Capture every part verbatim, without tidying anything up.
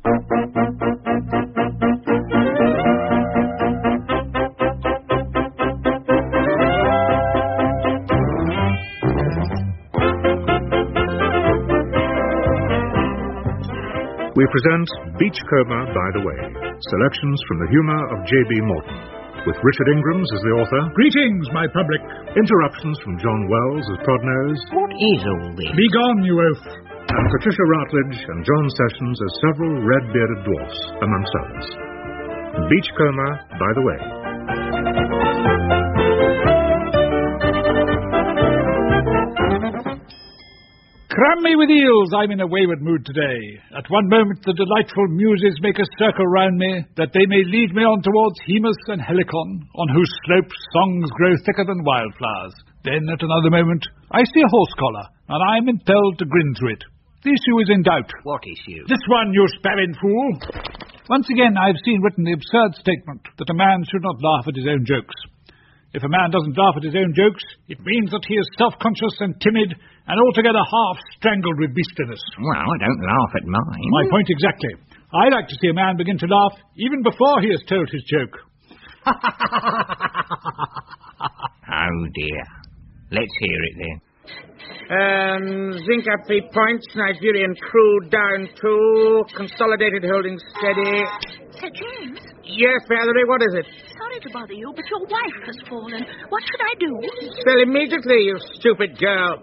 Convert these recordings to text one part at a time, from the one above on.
We present Beachcomber by the Way, selections from the humour of J B Morton, with Richard Ingrams as the author. Greetings, my public. Interruptions from John Wells as Podnose. What is all this? Begone, you oaf. And Patricia Routledge and John Sessions as several red-bearded dwarfs, amongst others. Beachcomber by the Way. Cram me with eels, I'm in a wayward mood today. At one moment the delightful muses make a circle round me, that they may lead me on towards Hemus and Helicon, on whose slopes songs grow thicker than wildflowers. Then at another moment I see a horse collar, and I am impelled to grin through it. The issue is in doubt. What issue? This one, you spavined fool. Once again I have seen written the absurd statement that a man should not laugh at his own jokes. If a man doesn't laugh at his own jokes, it means that he is self-conscious and timid and altogether half-strangled with beastliness. Well, I don't laugh at mine. My point exactly. I like to see a man begin to laugh even before he has told his joke. Oh, dear. Let's hear it, then. Um, zinc up three points, Nigerian crew down two, consolidated holding steady. Sir James? Yes, Valerie, what is it? Sorry to bother you, but your wife has fallen. What should I do? Spell immediately, you stupid girl.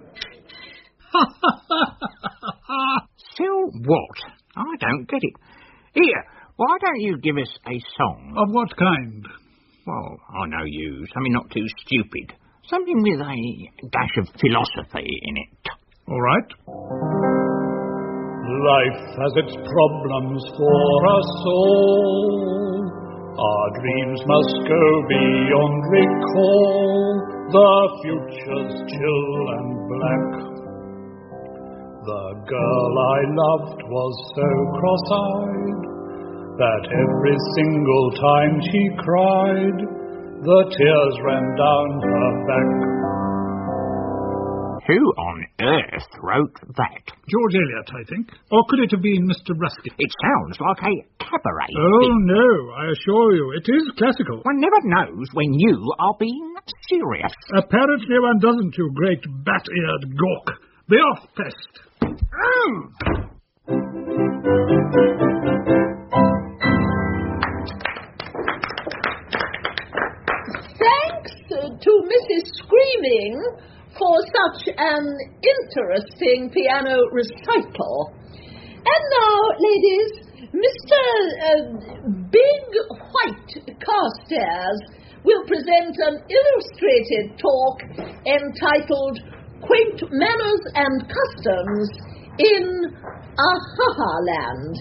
So what? I don't get it. Here, why don't you give us a song? Of what kind? Well, I know you. Something not too stupid. Something with a dash of philosophy in it. All right. Life has its problems for us all. Our dreams must go beyond recall. The future's chill and black. The girl I loved was so cross-eyed that every single time she cried, the tears ran down her back. Who on earth wrote that? George Eliot, I think. Or could it have been Mister Ruskin? It sounds like a cabaret. Oh, bit. no, I assure you, it is classical. One never knows when you are being serious. Apparently one doesn't, you great bat-eared gawk. Be off, pest. Mm. Thanks to Missus Screaming for such an interesting piano recital. And now, ladies, Mister Uh, Big White Carstairs will present an illustrated talk entitled Quaint Manners and Customs in Ahaha Land.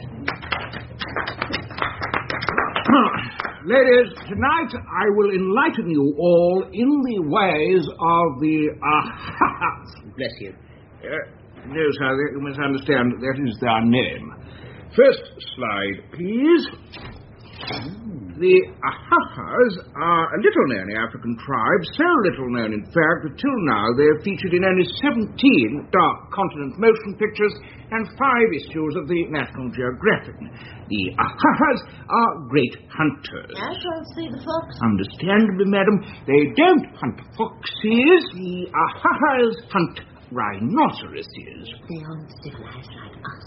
Ladies, tonight I will enlighten you all in the ways of the Ahahas. Bless you. Uh, no, sir, you must understand that is their name. First slide, please. The Ahahas are a little-known African tribe, so little known, in fact, that till now they have featured in only seventeen Dark Continent motion pictures and five issues of the National Geographic. The Ahahas are great hunters. I can't see the fox. Understandably, madam, they don't hunt foxes. The Ahahas hunt rhinoceroses. They aren't civilized like us.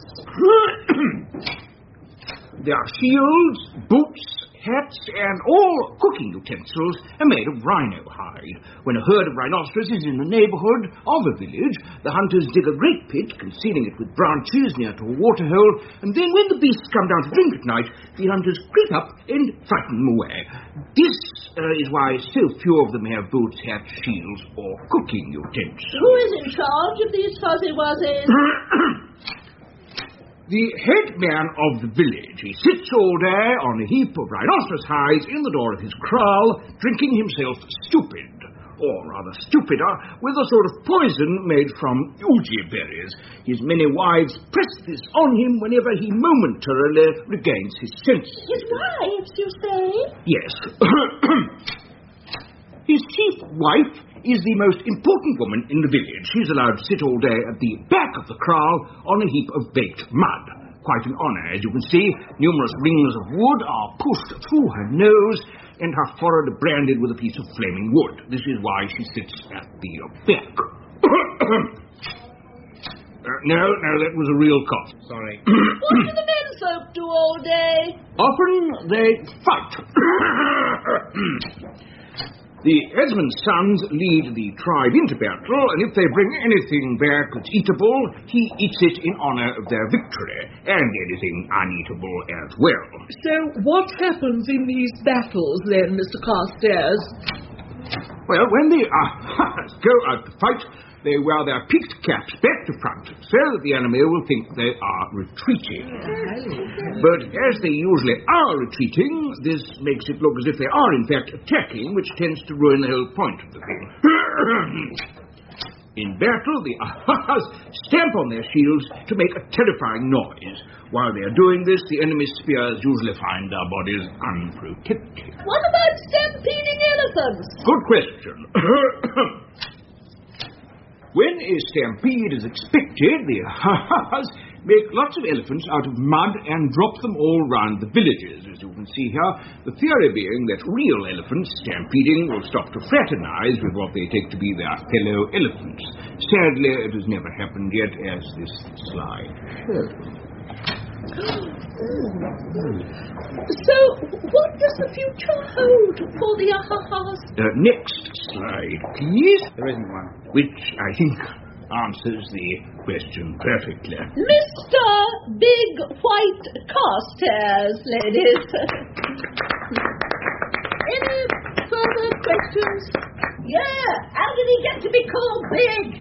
Their shields, boots, hats, and all cooking utensils are made of rhino hide. When a herd of rhinoceros is in the neighbourhood of a village, the hunters dig a great pit, concealing it with branches near to a waterhole, and then when the beasts come down to drink at night, the hunters creep up and frighten them away. This uh, is why so few of them have boots, hats, shields, or cooking utensils. Who is in charge of these fuzzy wuzzies? The head man of the village. He sits all day on a heap of rhinoceros hides in the door of his kraal, drinking himself stupid, or rather stupider, with a sort of poison made from uji berries. His many wives press this on him whenever he momentarily regains his senses. His wives, you say? Yes. His chief wife is the most important woman in the village. She's allowed to sit all day at the back of the kraal on a heap of baked mud. quite an honour, as you can see. Numerous rings of wood are pushed through her nose, and her forehead branded with a piece of flaming wood. This is why she sits at the back. Uh, no, no, that was a real cough. Sorry. What do the men folk do all day? Often they fight. The Esmond's sons lead the tribe into battle, and if they bring anything back that's eatable, he eats it in honour of their victory, and anything uneatable as well. So what happens in these battles, then, Mister Carstairs? Well, when the uh, go out to fight, they wear their peaked caps back to front, so that the enemy will think they are retreating. But as they usually are retreating, this makes it look as if they are in fact attacking, which tends to ruin the whole point of the thing. In battle, the Ahas stamp on their shields to make a terrifying noise. While they are doing this, the enemy's spears usually find our bodies unprotected. What about stampeding elephants? Good question. When a stampede is expected, the Ahas make lots of elephants out of mud and drop them all round the villages, as you can see here. The theory being that real elephants stampeding will stop to fraternize with what they take to be their fellow elephants. Sadly, it has never happened yet, as this slide shows. So, what does the future hold for the Ahas? Uh, next slide, please. There isn't one. Which, I think, answers the question perfectly. Mister Big White Carstairs, ladies. Any further questions? Yeah, how did he get to be called big?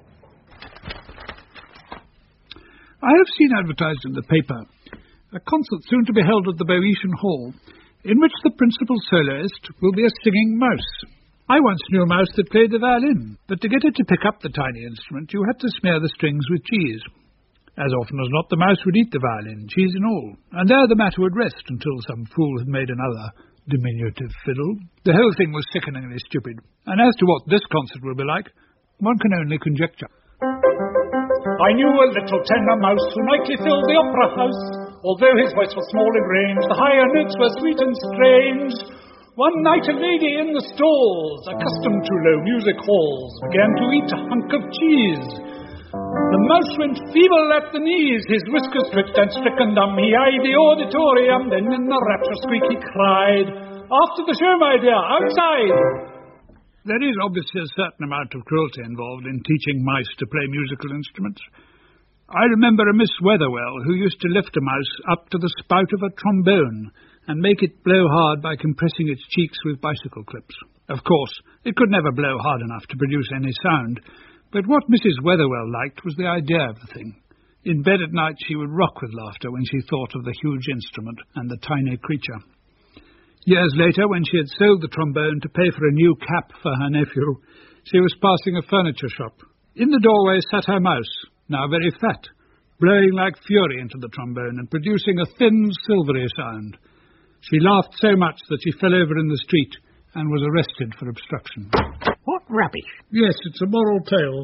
I have seen advertised in the paper a concert soon to be held at the Boeotian Hall, in which the principal soloist will be a singing mouse. I once knew a mouse that played the violin, but to get it to pick up the tiny instrument, you had to smear the strings with cheese. As often as not, the mouse would eat the violin, cheese and all, and there the matter would rest until some fool had made another diminutive fiddle. The whole thing was sickeningly stupid, and as to what this concert will be like, one can only conjecture. I knew a little tender mouse who nightly filled the opera house. Although his voice was small in range, the higher notes were sweet and strange. One night a lady in the stalls, accustomed to low music halls, began to eat a hunk of cheese. The mouse went feeble at the knees, his whiskers twitched and stricken dumb. He eyed the auditorium, then in a rapturous squeak he cried, "After the show, my dear, outside!" There is obviously a certain amount of cruelty involved in teaching mice to play musical instruments. I remember a Miss Weatherwell who used to lift a mouse up to the spout of a trombone and make it blow hard by compressing its cheeks with bicycle clips. Of course, it could never blow hard enough to produce any sound, but what Missus Weatherwell liked was the idea of the thing. In bed at night she would rock with laughter when she thought of the huge instrument and the tiny creature. Years later, when she had sold the trombone to pay for a new cap for her nephew, she was passing a furniture shop. In the doorway sat her mouse, now very fat, blowing like fury into the trombone and producing a thin, silvery sound. She laughed so much that she fell over in the street and was arrested for obstruction. What rubbish. Yes, it's a moral tale.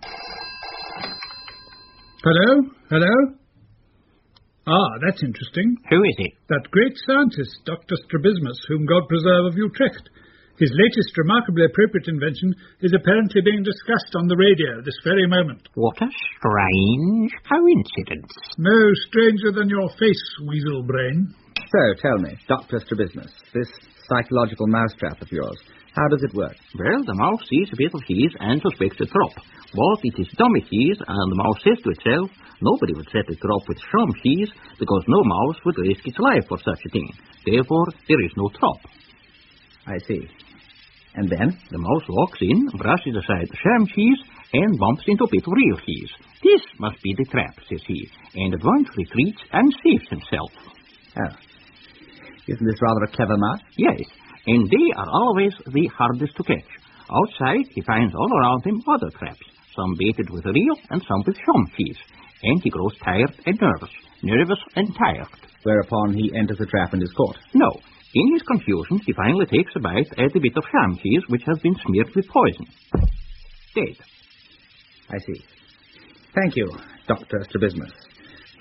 Hello? Hello? Ah, that's interesting. Who is it? That great scientist, Doctor Strabismus, whom God preserve of Utrecht. His latest remarkably appropriate invention is apparently being discussed on the radio this very moment. What a strange coincidence. No stranger than your face, weasel brain. So, tell me, Doctor Strabismus, this psychological mousetrap of yours, how does it work? Well, the mouse sees a bit of cheese and suspects a drop. But it is dummy cheese, and the mouse says to itself, nobody would set a drop with some cheese, because no mouse would risk its life for such a thing. Therefore, there is no drop. I see. And then? The mouse walks in, brushes aside the sham cheese, and bumps into a bit of real cheese. This must be the trap, says he, and at once retreats and saves himself. Oh. Isn't this rather a clever mouse? Yes, and they are always the hardest to catch. Outside, he finds all around him other traps, some baited with real and some with sham cheese, and he grows tired and nervous, nervous and tired. Whereupon he enters the trap and is caught. No. In his confusion, he finally takes a bite at a bit of sham cheese which has been smeared with poison. Dead. I see. Thank you, Doctor Strabismus,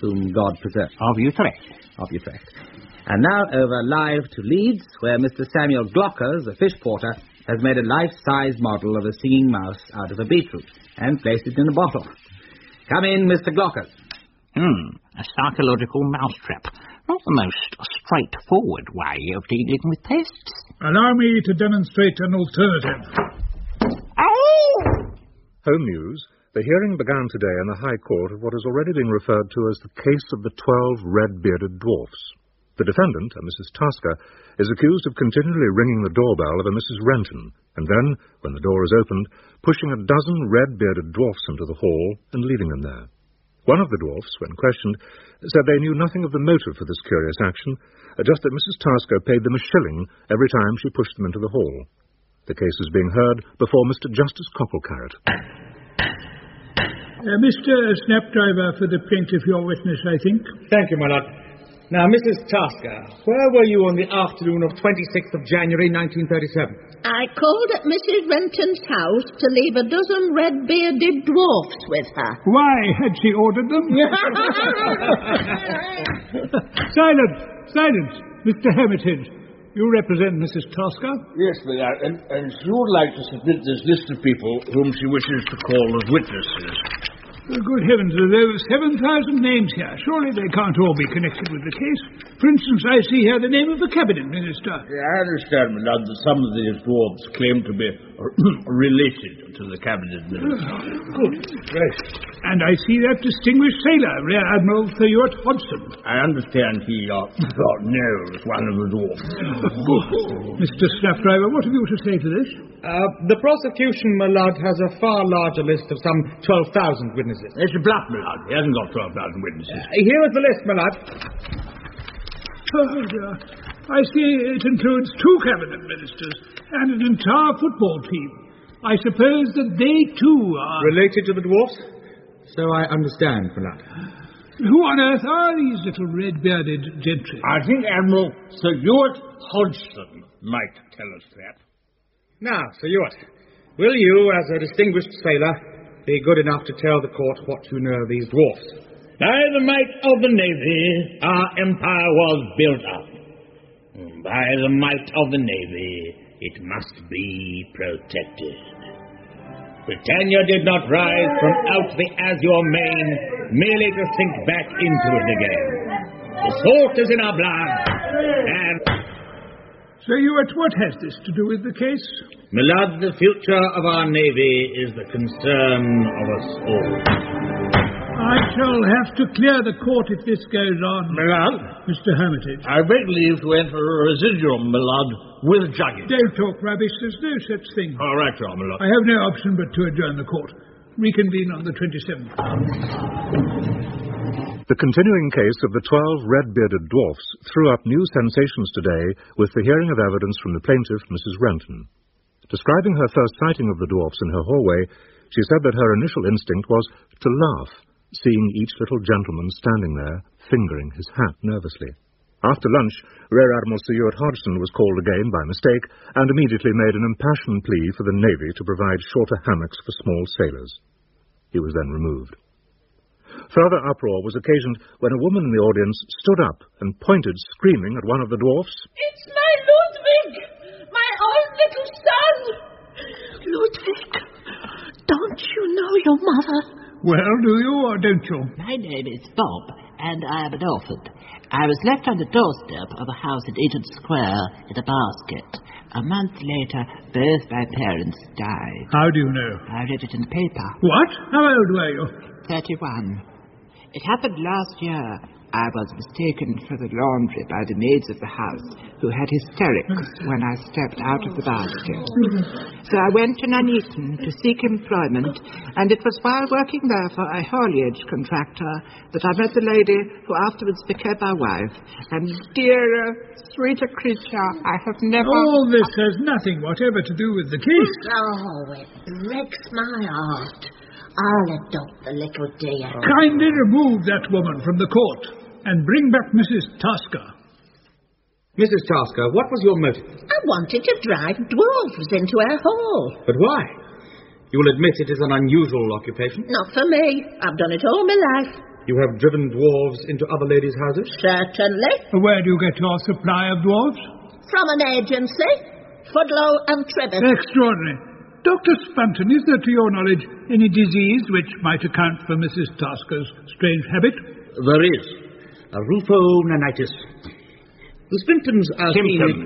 whom God preserve. Of Utrecht. Of Utrecht. And now over live to Leeds, where Mister Samuel Glockers, a fish porter, has made a life-size model of a singing mouse out of a beetroot and placed it in a bottle. Come in, Mister Glockers. Hmm, a psychological mousetrap. Not the most straightforward way of dealing with pests. Allow me to demonstrate an alternative. Oh! Home News. The hearing began today in the High Court of what has already been referred to as the case of the twelve red-bearded dwarfs. The defendant, a Missus Tasker, is accused of continually ringing the doorbell of a Missus Renton, and then, when the door is opened, pushing a dozen red-bearded dwarfs into the hall and leaving them there. One of the dwarfs, when questioned, said they knew nothing of the motive for this curious action, just that Missus Tasker paid them a shilling every time she pushed them into the hall. The case is being heard before Mister Justice Cocklecarrot. Uh, Mister Snapdriver for the plaintiff, your witness, I think. Thank you, my lord. Now, Missus Tasker, where were you on the afternoon of twenty-sixth of January, nineteen thirty-seven? I called at Missus Renton's house to leave a dozen red-bearded dwarfs with her. Why had she ordered them? Silence! Silence! Mister Hermitage, you represent Missus Tasker? Yes, my lord, and, and she would like to submit this list of people whom she wishes to call as witnesses. Good heavens, there are seven thousand names here. Surely they can't all be connected with the case. For instance, I see here the name of the Cabinet Minister. Yeah, I understand, my lord, that some of these dwarfs claim to be related to the Cabinet Minister. Good. Right. And I see that distinguished sailor, Rear Admiral Sir Ewart Hodgson. I understand he uh, knows one of the dwarfs. Mister Snapdriver, what have you to say to this? Uh, the prosecution, my lord, has a far larger list of some twelve thousand witnesses. It's a bluff, my lord. He hasn't got twelve thousand witnesses. Uh, here is the list, my lord. Oh, dear. I see it includes two cabinet ministers and an entire football team. I suppose that they, too, are... related to the dwarfs? So I understand, my lord. Who on earth are these little red-bearded gentry? I think Admiral Sir Ewart Hodgson might tell us that. Now, Sir Ewart, will you, as a distinguished sailor, be good enough to tell the court what you know of these dwarfs? By the might of the Navy, our empire was built up. By the might of the Navy, it must be protected. Britannia did not rise from out the azure main merely to sink back into it again. The salt is in our blood, and... Sir Ewart, what has this to do with the case? My lord, the future of our Navy is the concern of us all. I shall have to clear the court if this goes on. My lord? Mister Hermitage. I beg leave to enter a residuum, my lord, with judges. Don't talk rubbish. There's no such thing. All right, Your my lord. I have no option but to adjourn the court. Reconvene on the twenty-seventh. The continuing case of the twelve red-bearded dwarfs threw up new sensations today with the hearing of evidence from the plaintiff, Missus Renton. Describing her first sighting of the dwarfs in her hallway, she said that her initial instinct was to laugh, seeing each little gentleman standing there, fingering his hat nervously. After lunch, Rear Admiral Sir Ewart Hodgson was called again by mistake and immediately made an impassioned plea for the Navy to provide shorter hammocks for small sailors. He was then removed. Further uproar was occasioned when a woman in the audience stood up and pointed, screaming, at one of the dwarfs. It's my Ludwig! My own little son! Ludwig, don't you know your mother? Well, do you or don't you? My name is Bob, and I am an orphan. I was left on the doorstep of a house in Eaton Square in a basket. A month later, both my parents died. How do you know? I read it in the paper. What? How old were you? Thirty-one. It happened last year. I was mistaken for the laundry by the maids of the house, who had hysterics when I stepped out of the basket. So I went to Nuneaton to seek employment, and it was while working there for a haulage contractor that I met the lady who afterwards became my wife. And dearer, sweeter creature I have never... All this has nothing whatever to do with the case. Oh, it breaks my heart. I'll adopt the little dear. Kindly remove that woman from the court and bring back Missus Tasker. Missus Tasker, what was your motive? I wanted to drive dwarfs into our hall. But why? You will admit it is an unusual occupation. Not for me. I've done it all my life. You have driven dwarves into other ladies' houses? Certainly. Where do you get your supply of dwarfs? From an agency. Fudlow and Trebbit. Extraordinary. Doctor Spunton, is there, to your knowledge, any disease which might account for Missus Tasker's strange habit? There is. A rufo-nanitis. The Spintons are... Symptoms.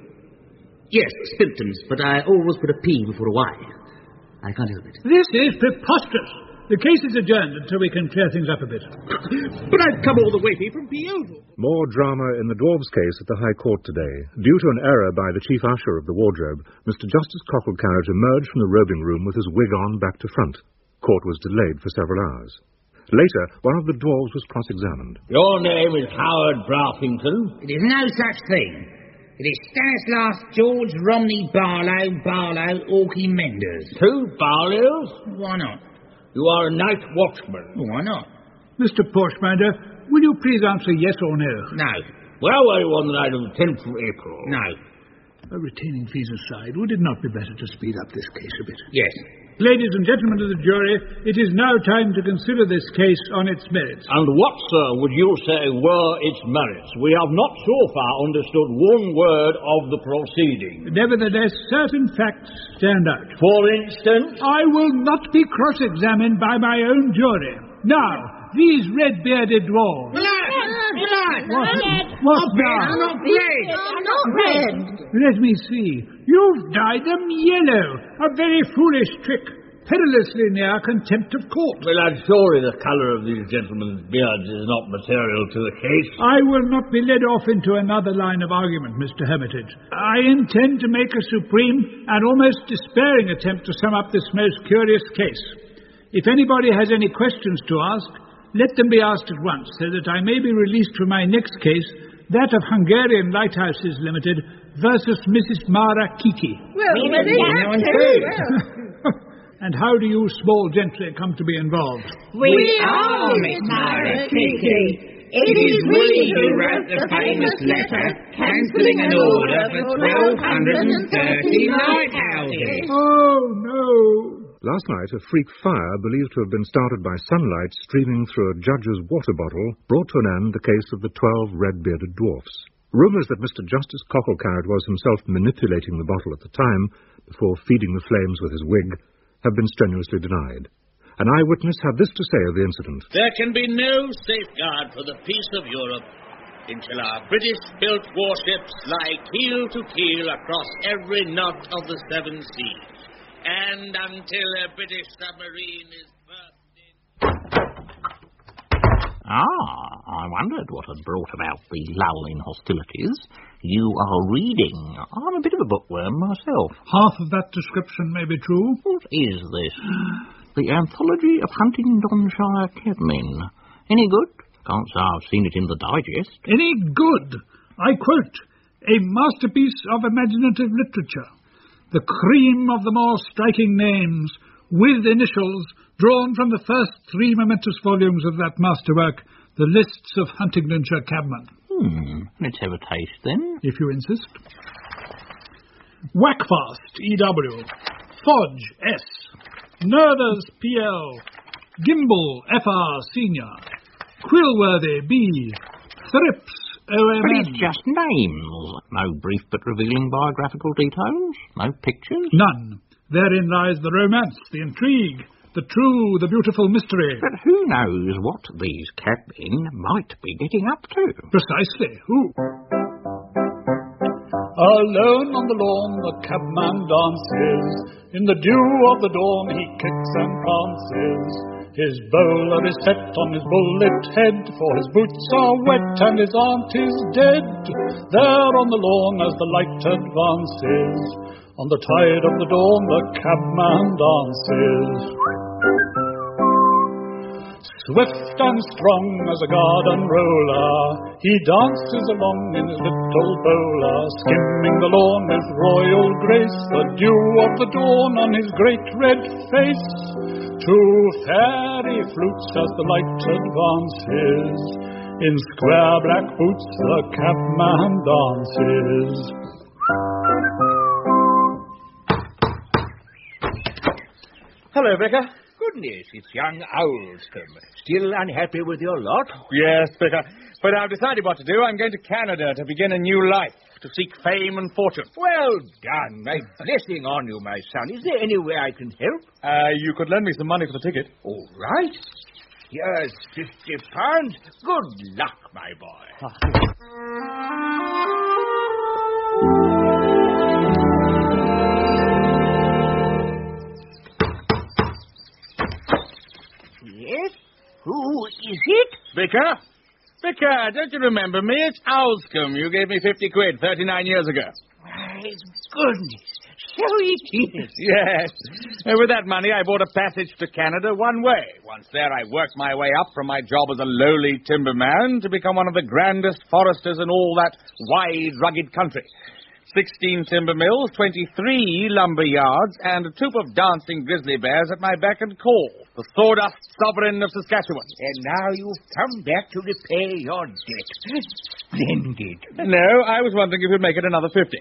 Yes, Spintons, but I always put a P before a Y. I can't help it. This is preposterous. The case is adjourned until we can clear things up a bit. But I've come all the way here from Peoval. More drama in the dwarves' case at the High Court today. Due to an error by the chief usher of the wardrobe, Mister Justice Cockle-Carrot emerged from the robing room with his wig on back to front. Court was delayed for several hours. Later, one of the dwarves was cross-examined. Your name is Howard Barfington? It is no such thing. It is Stanislaus George Romney Barlow, Barlow, Orkney Menders. Two Barlows? Why not? You are a night watchman. Why not? Mister Porchminder, will you please answer yes or no? No. Where were you on the night of the tenth of April? No. Uh, retaining fees aside, would it not be better to speed up this case a bit? Yes. Ladies and gentlemen of the jury, it is now time to consider this case on its merits. And what, sir, would you say were its merits? We have not so far understood one word of the proceeding. Nevertheless, certain facts stand out. For instance? I will not be cross-examined by my own jury. Now, these red-bearded dwarves... Blood! What? Red! What now? Not red! Not red! Let me see. You've dyed them yellow. A very foolish trick. Perilously near contempt of court. Well, I'm sorry the colour of these gentlemen's beards is not material to the case. I will not be led off into another line of argument, Mister Hermitage. I intend to make a supreme and almost despairing attempt to sum up this most curious case. If anybody has any questions to ask, let them be asked at once, so that I may be released from my next case, that of Hungarian Lighthouses Limited versus Missus Mara Kiki. Well, we have to. And how do you small gentry come to be involved? We are Miss Mara Kiki. It is we who wrote the famous letter cancelling an order for twelve thirty lighthouses. Oh, no. Last night, a freak fire believed to have been started by sunlight streaming through a judge's water bottle brought to an end the case of the twelve red-bearded dwarfs. Rumours that Mister Justice Cockle-Carrot was himself manipulating the bottle at the time, before feeding the flames with his wig, have been strenuously denied. An eyewitness had this to say of the incident. There can be no safeguard for the peace of Europe until our British-built warships lie keel to keel across every knot of the seven seas. And until a British submarine is bursting... Ah, I wondered what had brought about the lull in hostilities. You are reading. I'm a bit of a bookworm myself. Half of that description may be true. What is this? The Anthology of Huntingdonshire Cabmen. Any good? Can't say I've seen it in the digest. Any good? I quote, a masterpiece of imaginative literature. The cream of the more striking names, with initials, drawn from the first three momentous volumes of that masterwork, the lists of Huntingdonshire cabmen. Hmm, let's have a taste then. If you insist. Wackfast, E W Fodge, S. Nerthers, P L. Gimble, F R, Senior. Quillworthy, B. Thrips, O M N. But it's just names. No brief but revealing biographical details. No pictures. None. Therein lies the romance, the intrigue, the true, the beautiful mystery. But who knows what these cabmen might be getting up to? Precisely. Who? Alone on the lawn the cabman dances. In the dew of the dawn he kicks and prances. His bowler is set on his bullet head, for his boots are wet and his aunt is dead. There on the lawn as the light advances, on the tide of the dawn the cabman dances. Swift and strong as a garden roller, he dances along in his little bowler, skimming the lawn with royal grace, the dew of the dawn on his great red face. Two fairy flutes as the light advances, in square black boots the cabman dances. Hello, Vicar. goodness, it's young Owlscombe. Still unhappy with your lot? Yes, Vicar. But I've decided what to do. I'm going to Canada to begin a new life, to seek fame and fortune. Well done. A blessing on you, my son. Is there any way I can help? Uh, you could lend me some money for the ticket. All right. Here's fifty pounds. Good luck, my boy. Yes? Who is it? Vicar? Vicar, don't you remember me? It's Owlscombe. You gave me fifty quid thirty-nine years ago. My goodness. So it is. Yes. And with that money, I bought a passage to Canada one way. Once there, I worked my way up from my job as a lowly timberman to become one of the grandest foresters in all that wide, rugged country. Sixteen timber mills, twenty-three lumber yards, and a troop of dancing grizzly bears at my beck and call. The sawdust sovereign of Saskatchewan. And now you've come back to repay your debt. Splendid. No, I was wondering if you'd make it another fifty.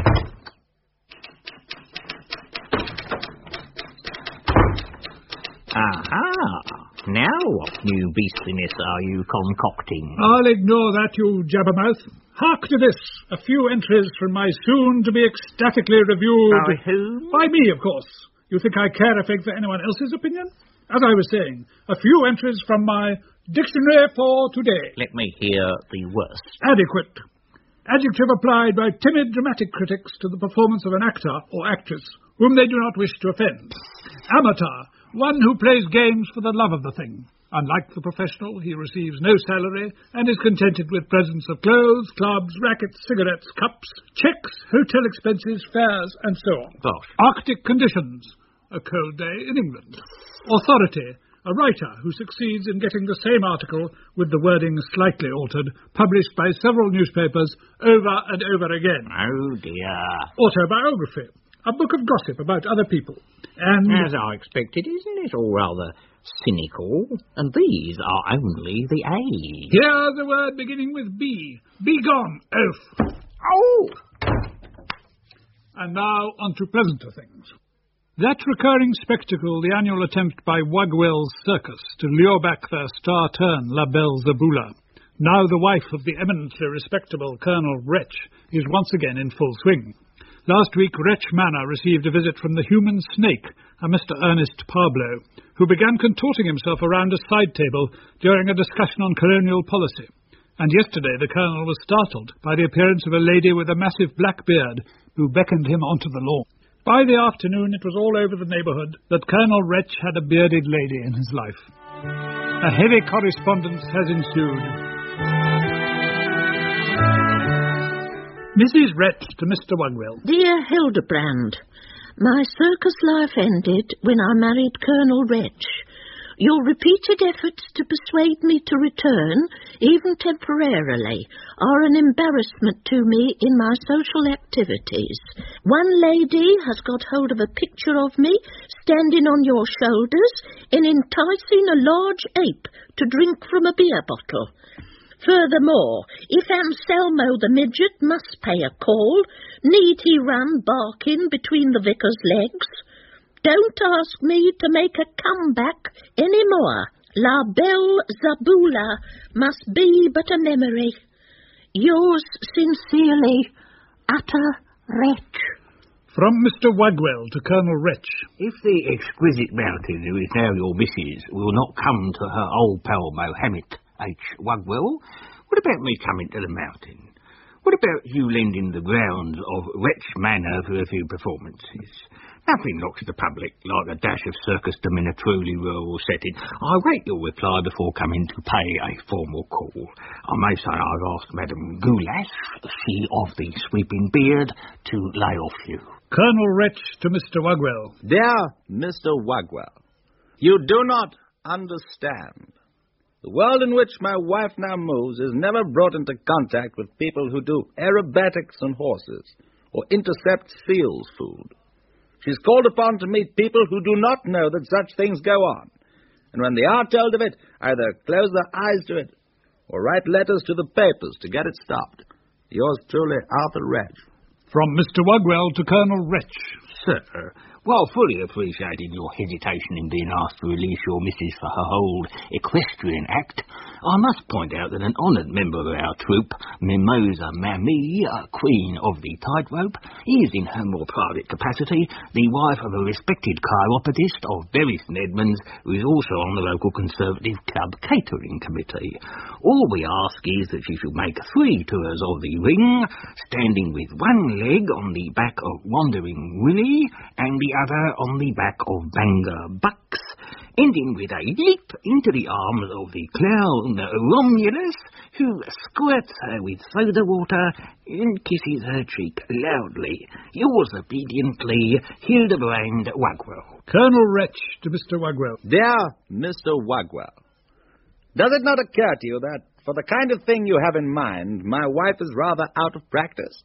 Aha. Now what new beastliness are you concocting? I'll ignore that, you jabbermouth. Hark to this. A few entries from my soon-to-be ecstatically reviewed... By whom? By me, of course. You think I care a fig for anyone else's opinion? As I was saying, a few entries from my dictionary for today. Let me hear the worst. Adequate. Adjective applied by timid dramatic critics to the performance of an actor or actress whom they do not wish to offend. Amateur. One who plays games for the love of the thing. Unlike the professional, he receives no salary and is contented with presents of clothes, clubs, rackets, cigarettes, cups, checks, hotel expenses, fares, and so on. Gosh. Arctic conditions. A cold day in England. Authority. A writer who succeeds in getting the same article, with the wording slightly altered, published by several newspapers over and over again. Oh, dear. Autobiography. A book of gossip about other people. And... As I expected, isn't it all rather cynical? And these are only the A's. Here's a word beginning with B. Be gone, oaf. Oh! And now on to pleasanter things. That recurring spectacle, the annual attempt by Wagwell's Circus to lure back their star turn, La Belle Zabula, now the wife of the eminently respectable Colonel Wretch, is once again in full swing. Last week, Wretch Manor received a visit from the human snake, a Mister Ernest Pablo, who began contorting himself around a side table during a discussion on colonial policy. And yesterday, the Colonel was startled by the appearance of a lady with a massive black beard who beckoned him onto the lawn. By the afternoon, it was all over the neighbourhood that Colonel Wretch had a bearded lady in his life. A heavy correspondence has ensued. Missus Wretch to Mister Wagwell. Dear Hildebrand, my circus life ended when I married Colonel Wretch. Your repeated efforts to persuade me to return, even temporarily, are an embarrassment to me in my social activities. One lady has got hold of a picture of me standing on your shoulders and enticing a large ape to drink from a beer bottle. Furthermore, if Anselmo the midget must pay a call, need he run barking between the vicar's legs? Don't ask me to make a comeback any more. La Belle Zabula must be but a memory. Yours sincerely, Utter Wretch. From Mister Wagwell to Colonel Wretch. If the exquisite mountain who is now your missus will not come to her old pal Mohammed H. Wagwell, what about me coming to the mountain? What about you lending the grounds of Wretch Manor for a few performances? Nothing knocks the public like a dash of circusdom in a truly rural setting. I wait your reply before coming to pay a formal call. I may say I've asked Madame Goulash, she of the sweeping beard, to lay off you. Colonel Wretch to Mister Wagwell. Dear Mister Wagwell, you do not understand. The world in which my wife now moves is never brought into contact with people who do aerobatics on horses or intercept seals' food. She's called upon to meet people who do not know that such things go on, and when they are told of it, either close their eyes to it or write letters to the papers to get it stopped. Yours truly, Arthur Wretch. From Mister Wagwell to Colonel Wretch. Sir, While fully appreciating your hesitation in being asked to release your missus for her old equestrian act, I must point out that an honoured member of our troupe, Mimosa Mamie, Queen of the Tightrope, is, in her more private capacity, the wife of a respected chiropodist of Bury St Edmunds, who is also on the local Conservative Club catering committee. All we ask is that she should make three tours of the ring, standing with one leg on the back of Wandering Willie, and the other on the back of Bangor Bucks, ending with a leap into the arms of the clown Romulus, who squirts her with soda water and kisses her cheek loudly. Yours obediently, Hildebrand Wagwell. Colonel Wretch to Mister Wagwell. Dear Mister Wagwell, does it not occur to you that, for the kind of thing you have in mind, my wife is rather out of practice?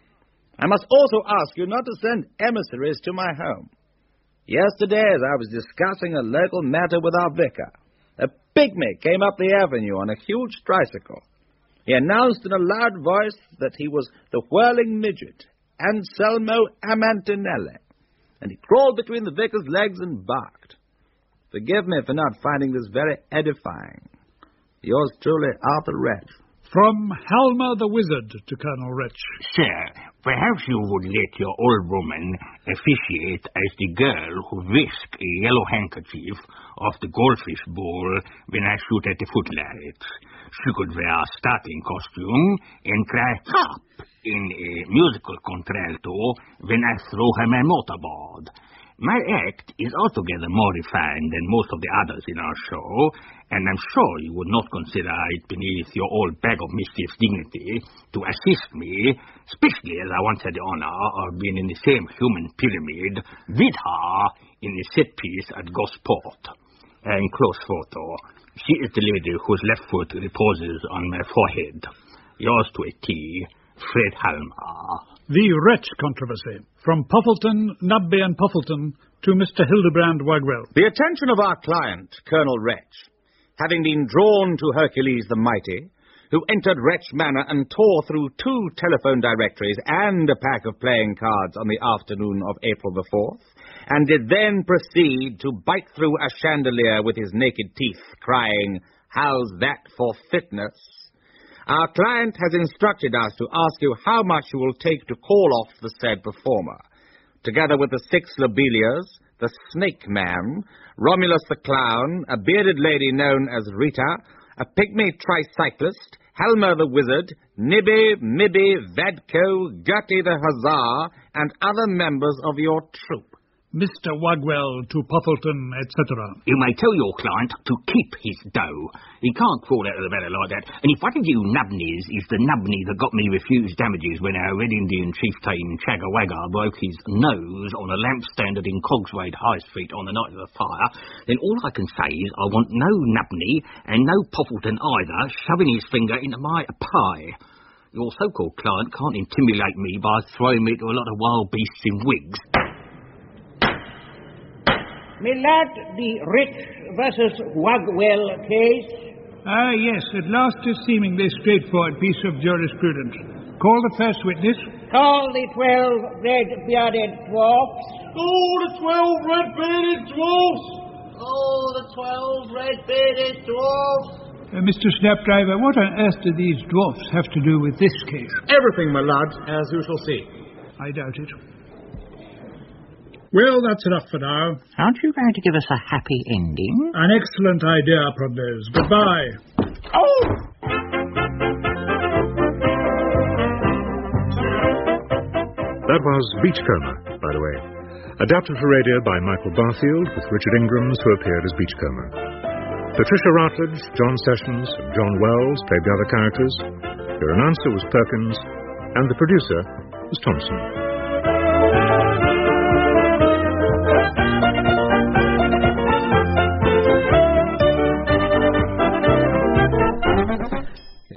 I must also ask you not to send emissaries to my home. Yesterday, as I was discussing a local matter with our vicar, a pygmy came up the avenue on a huge tricycle. He announced in a loud voice that he was the whirling midget, Anselmo Amantinelli, and he crawled between the vicar's legs and barked. Forgive me for not finding this very edifying. Yours truly, Arthur Wretch. From Halma the Wizard to Colonel Wretch. Sir, perhaps you would let your old woman officiate as the girl who whisked a yellow handkerchief off the goldfish bowl when I shoot at the footlights. She could wear a starting costume and cry "Hop" in a musical contralto when I throw her my motorboard. My act is altogether more refined than most of the others in our show, and I'm sure you would not consider it beneath your old bag of mischief's dignity to assist me, especially as I once had the honor of being in the same human pyramid with her in the set piece at Gosport. And close photo. She is the lady whose left foot reposes on my forehead. Yours to a T, Fred Halma. The Wretch Controversy. From Puffleton, Nubby and Puffleton to Mister Hildebrand Wagwell. The attention of our client, Colonel Wretch, having been drawn to Hercules the Mighty, who entered Wretch Manor and tore through two telephone directories and a pack of playing cards on the afternoon of April the fourth, and did then proceed to bite through a chandelier with his naked teeth, crying, "How's that for fitness?" Our client has instructed us to ask you how much you will take to call off the said performer, together with the six lobelias, the Snake Man, Romulus the Clown, a bearded lady known as Rita, a pygmy tricyclist, Halma the Wizard, Nibby, Mibby, Vadko, Gutty the Huzzar, and other members of your troupe. Mister Wagwell to Puffleton, et cetera. You may tell your client to keep his dough. He can't crawl out of the matter like that. And if one of you nubneys is the nubney that got me refused damages when our Red Indian chieftain Chagawagga broke his nose on a lamp standard in Cogswade High Street on the night of the fire, then all I can say is I want no nubney and no Puffleton either shoving his finger into my pie. Your so-called client can't intimidate me by throwing me to a lot of wild beasts in wigs. My lad, the Rich versus Wagwell case. Ah, yes, at last a seemingly straightforward piece of jurisprudence. Call the first witness. Call the twelve red-bearded dwarfs. Oh, the twelve red-bearded dwarfs! Oh, the twelve red-bearded dwarfs! Uh, Mister Snapdriver, what on earth do these dwarfs have to do with this case? Everything, my lad, as you shall see. I doubt it. Well, that's enough for now. Aren't you going to give us a happy ending? An excellent idea, Prudnose. Goodbye. Oh! That was Beachcomber, by the way. Adapted for radio by Michael Barfield, with Richard Ingrams, who appeared as Beachcomber. Patricia Routledge, John Sessions, and John Wells played the other characters. Your announcer was Perkins, and the producer was Thompson.